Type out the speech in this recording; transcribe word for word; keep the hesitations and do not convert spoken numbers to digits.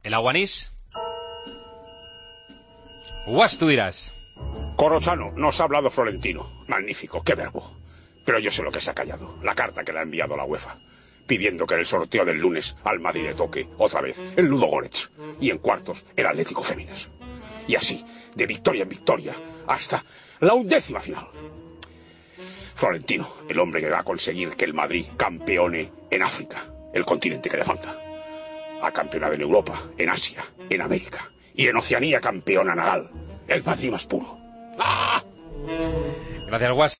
¿El Aguanís? Guas, tú dirás. Corrochano, nos ha hablado Florentino. Magnífico, qué verbo. Pero yo sé lo que se ha callado. La carta que le ha enviado la UEFA, pidiendo que en el sorteo del lunes al Madrid le toque, otra vez, el Ludogorets. Y en cuartos, el Atlético Féminas. Y así, de victoria en victoria, hasta la undécima final. Florentino, el hombre que va a conseguir que el Madrid campeone en África, el continente que le falta. Ha campeonado en Europa, en Asia, en América. Y en Oceanía campeona Nadal, el Madrid más puro. ¡Ah! Gracias, Guas.